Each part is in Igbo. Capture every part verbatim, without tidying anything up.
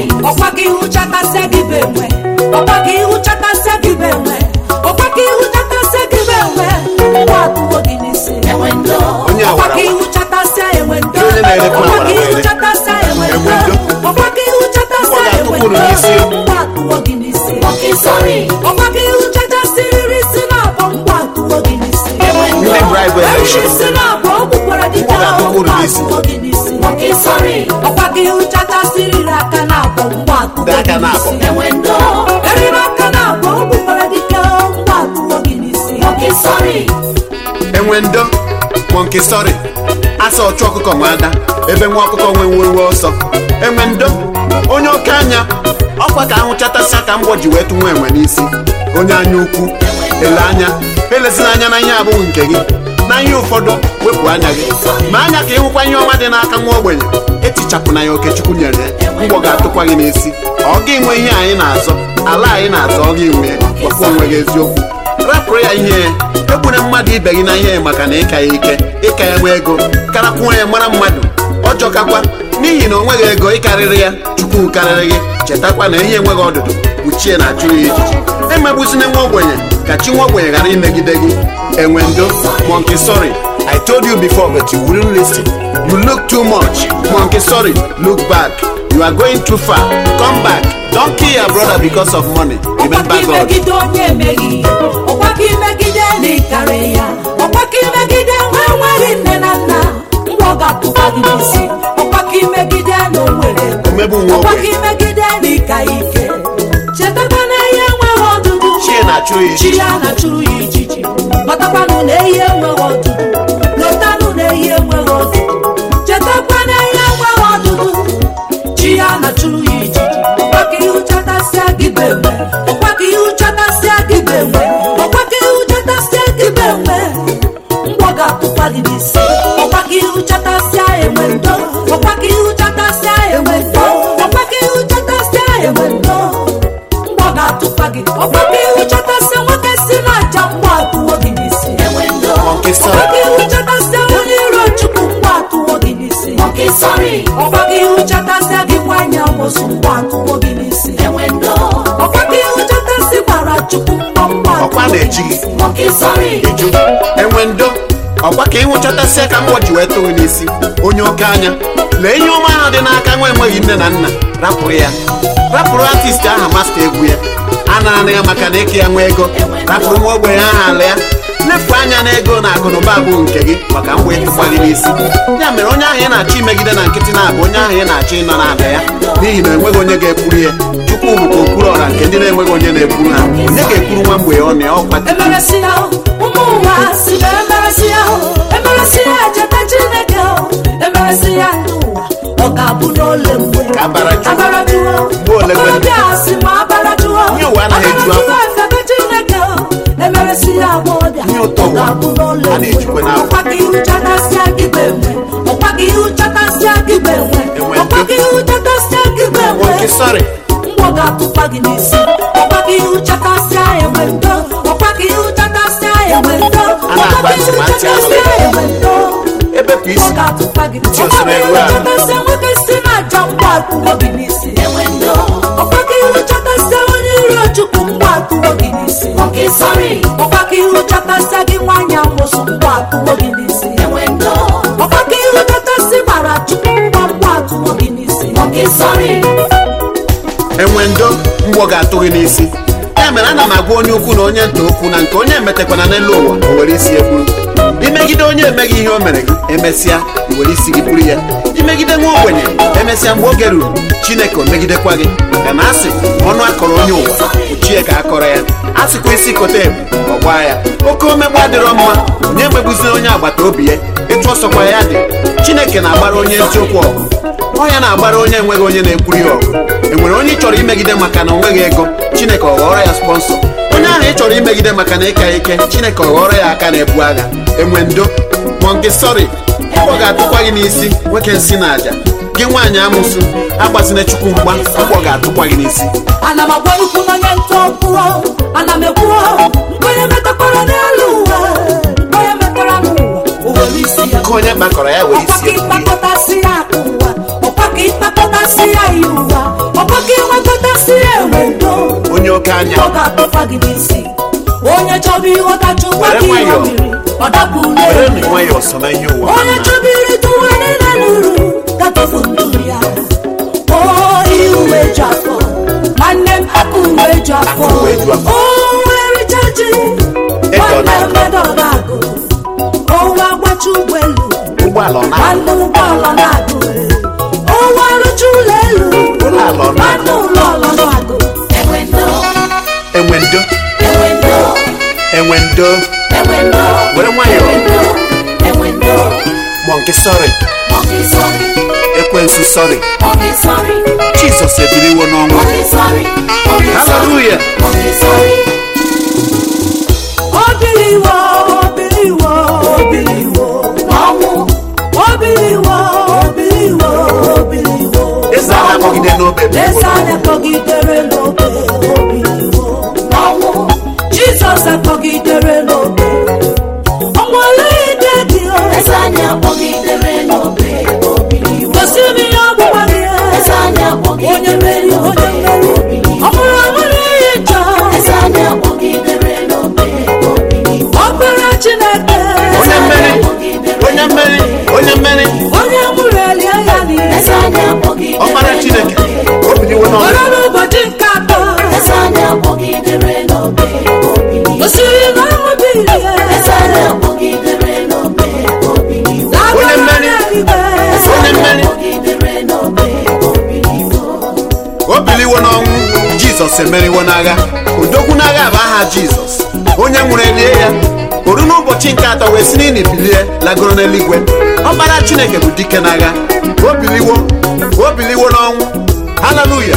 sorry. Opaki uchata segibewe. Opaki uchata segibewe. Opaki uchata segibewe. Watu woginisi. Ewendo. Opaki uchata se ewendo. Opaki uchata se ewendo. Opaki uchata se ewendo. Watu woginisi. Okay, sorry. Opaki uchata se risina bon watu woginisi. Ewendo. Risina bon bukoradika watu woginisi. Okay, sorry. Opaki uchata se rakana bon watu woginisi. Ewendo. Rakana bon bukoradika watu woginisi. Okay, sorry. Ewendo. Monkey sorry. Asa ochu ọkụkọ nwada ebe nwa ọkụkọ nwe nwe ọsọ. Enwendo onye okanya ọkwa ka ahụ chatasị aka mgbọ ji wetu nwe enwe n'isi. Onye anya ukwu ele anya elezina anya na ihe abụghị nke gị. Na ihe ụfọdụ wepụ anya gị. Ma anya ka ịhụkwa ihe ọma dị n'aka nwa ogbenye etichapụ na ya Okechukwu nyere mgbọ ga-atụkwa gị n'isi. Ọ gị nwe ihe anyị na-azọ ala anyị na-azọ ọ gị nwe gwakwa onwe gị eziokwu. Rapụrụ ya ihe egbuna mmadụ ibe gị na ihe maka na ịka ya ike ịka ya nwe ego karakwuo ya mara mmadụ ọjọkakwa n'ihi na o nweghị ego ịkarịrị ya Chukwu karịrị gị. Chetakwa na ihe enweghị ọdụdụ kpuchie na achụrụ ya ijiji. Emegbuzina nwa ogbenye ka chi nwa ogbenye ghara imegide gị. Enwendo monkey sorry. I told you before but you wouldn't listen. You look too much. Monkey sorry. Look back. You are going too far. Come back. Don't kill your brother because of money. Remember God. Opaki uchata segibewe. Opaki uchata segibewe. Opaki uchata segibewe. Mboga tupagi bisi. Opaki uchata seewendo. Opaki uchata seewendo. Opaki uchata seewendo. Mboga tupagi. Opaki uchata sewake sina jambwa tuwogi bisi. Ewendo. Opaki uchata sewoniro chuku mwa tuwogi bisi. Okay, sorry. Opaki uchata segiwanya mosumwa tuwogi bisi. Ewendo. Opaki uchata sibara chuku mwa Ọkwa na-eji gị. Okay, sorry. Iju. Enwendo ọkwa ka ịnwụchatasị ka mgbọ ji wee tụrụ n'isi. Onye oke anya lee ihe ọma ahụ dị n'aka nwa enweghị nne na nna. Rapụrụ ya. Rapụrụ artist aha masta egwu ya. A na-ana ya maka na eke ya nwa ego. Rapụrụ nwa ogbenye aha ala ya. Lefu anya na ego na akụnụba abụ nke gị maka mgbe ịtụkwa gị n'isi. Ya mere onye ahụ ị na-achọ imegide na nkịtị na-abụ onye ahụ ị na-achọ ịnọ n'ala ya n'ihi na enweghị onye ga-ekwuru ya. Chukwu bụ ka okpuru ọra nke ndị na-enweghị onye na-ekwuru ha. Onye ga-ekwuru nwa mgbe ọ na ya ọkwa. Emeresịa ụmụ ụwa si na emeresịa emeresịa cheta Chineke emeresịa n'ụwa ọ ga-abụ n'ole mgbe abarajụọ ọbịa si ma abarajụọ Nye ụwa anaghị eju afọ. Chineke emeresịa agbọbịa ọ ga-abụ n'ole mgbe ọkwa ka ihu chatasịa gị benwe ọkwa ka ihu chatasịa gị benwe ọkwa ka ihu chatasịa gị benwe Monkey sorry. mgbọ ga-atụkwa gị n'isi. Ọkwa ka ihu chatasịa ewendo. Ọkwa ka ihu chatasịa ewendo. Ọkwa ka ihu chatasịa ewendo. Ebe bụ isi. Mgbọ ga-atụkwa gị n'isi. Ọkwa ka ihu chatasịa nwoke si na-aja mgbọ atụwo gị n'isi. Ewendo. Ọkwa ka ihu chatasịa onye iro Chukwu mgbọ atụwo gị n'isi. Okay, sorry. Ọkwa ka ihu chatasịa gị nwanyị amụsụ mgbọ atụwo gị n'isi. Ewendo. Ọkwa ka ihu chatasịa gbara Chukwu mgbọ atụwo gị n'isi. Okay, sorry. Enwendo mgbọ ga-atụ gị n'isi. Ya mere ana m agwa onye ukwu na onye nta okwu na nke onye emetekwana n'elu ụwa o were isi egburu. Imegide onye emeghị ihe o mere gị emesịa i were isi gị buru ya. Imegide nwa ogbenye emesịa mgbe oge ruru Chineke o megidekwa gị. Ka na asị ọnụ akọrọ onye ụwa ochie ka akọrọ ya. Asịkwa isi kote ebu ọ gbaa ya. Oke omegbu adịrọ mma onye emegbuzina onye agbata obi ya etu ọsọkwa ya dị. Chineke na-agbara onye eziokwu ọgụ. Ọ ya na-agbara onye enweghị onye na-ekwuru ya ọgụ. Enwere onye ị chọrọ imegide maka na o nweghị ego Chineke ọ ghọrọ ya sponsọ. Onye ahụ ị chọrọ imegide maka na ịka ike Chineke ọ ghọrọ ya aka na-ebu agha. Enwendo monkey sorry. Ọ ga-atụkwa gị n'isi nwoke nsị na aja. Gị nwaanyị amụsụ agbazina Chukwu mgba ọ ga-atụkwa gị n'isi. Ana m agwa ukwu na onye ntọ kwuo. Ana m ekwuo onye metakwara n'elu ụwa. Onye metara n'ụwa o were isi ya. Ka onye kpakọrọ ya were isi ya. Ọkwa ka ịkpakọtasị ya ụwa. Ọkwa ka gị kpakọtasị ya ihe ụwa, ọkwa gị nwekọtasị ya enwe ndo. Onye oke anya ọ ga-atụfa gị n'isi. Onye chọba ịghọta chukwa gị ihe mmiri, ọ dapụ n'elu. Onye chọba irite ụwa niile n'uru, ga-atụfu ndụ ya. O ihe uwe ju afọ, nwanne m akụ uwe ju afọ. O nwere chaji, nwanne m medọga agụ. Owa gbachi ụgbọelu, nwanne ụgbọala na-agụ. Owa rụchi ụlọ elu, nwanne ụlọ ọlọ na-agụ. Enwendo Enwendo were nwayọọ. Monkey sorry, ekwensu sorry, Jesus ebiliwo n'ọnwụ. Hallelujah. Obiliwo, obiliwo, obiliwo n'ọnwụ. Obiliwo, obiliwo, obiliwo. Eze a na-akpọgide n'obe. Eze a na-akpọgidere n'obe. Obiliwo n'ọnwụ. Jesus akpọgidere n'obe. Ọnwale ide dị o. Eze a na-akpọgidere n'obe. Obiliwo. Gosi m ihe ọgbụgba gị. Eze a na-akpọgidere onye mmeri, onye mmeri. Ọ bụrụ ọbụrụ ihe chọọ. Eze a na-akpọgidere n'obe. Ọbara Chineke. Onye mmeri, onye mmeri, onye mmeri. Onye mụrụ elie ya niile. Ọbara Chineke obiliwo n'ọnwụ. Ọrụ n'ụbọchị nke atọ. Osiri na ọnwụ bilie. Onye mmeri, onye mmeri. Obiliwo n'ọnwụ. Jizọs emeriwo n'agha. Odogwu n'agha bụ aha Jizọs. Onye nwụrụ elie ya. Oru n'ụbọchị nke atọ wee si n'ili bilie lagoro n'eluigwe. Ọbara Chineke bụ dike n'agha. Obiliwo, obiliwo n'ọnwụ. Hallelujah.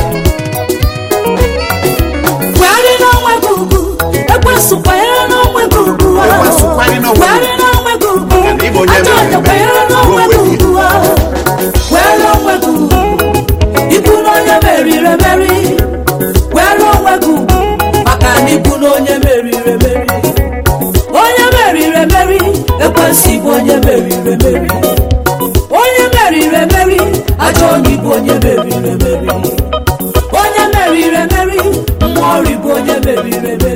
Kwere n'onwe gị ugwu, ekwensu kwere n'onwe gị ugwu. Ekwensu kwere n'onwe gị. Kwere n'onwe gị ugwu. Ịbụ onye Ajọ ọjọọ kwere n'onwe gị ugwu. Kwere n'onwe gị ugwu. Ịbụ na onye meriri emeri. Kwere onwe gị ugwu, maka na ịbụ na onye meriri emeri. Onye meriri emeri, ekwensu bụ onye meriri emeri. Onye meriri emeri, ajọ onye bụ onye meriri emeri. Onye meriri emeri, mmụọ ọrụ bụ onye meriri emeri.